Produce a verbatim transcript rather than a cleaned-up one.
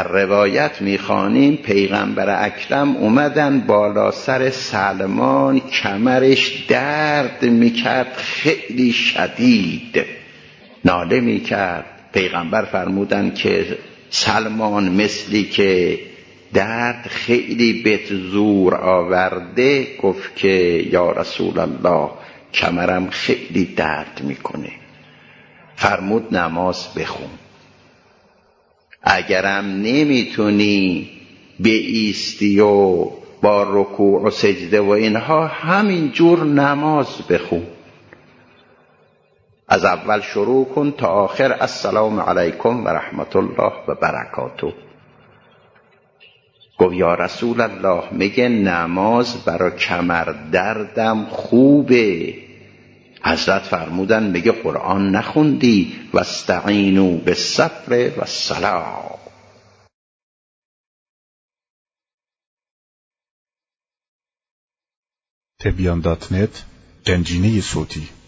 در روایت میخوانیم پیغمبر اکرم اومدن بالا سر سلمان، کمرش درد میکرد خیلی شدید، ناله میکرد. پیغمبر فرمودن که سلمان مثلی که درد خیلی بهت زور آورده، گفت که یا رسول الله کمرم خیلی درد میکنه. فرمود نماز بخون، اگرم نمیتونی بایستی و با رکوع و سجده و اینها همین جور نماز بخون، از اول شروع کن تا آخر السلام علیکم و رحمت الله و برکاته. گفت یا رسول الله میگه نماز برای کمر دردم خوبه. حضرت فرمودن میگه قرآن نخوندی واستعینوا بالصبر والصلاة. تبیان دات نت، گنجینه صوتی.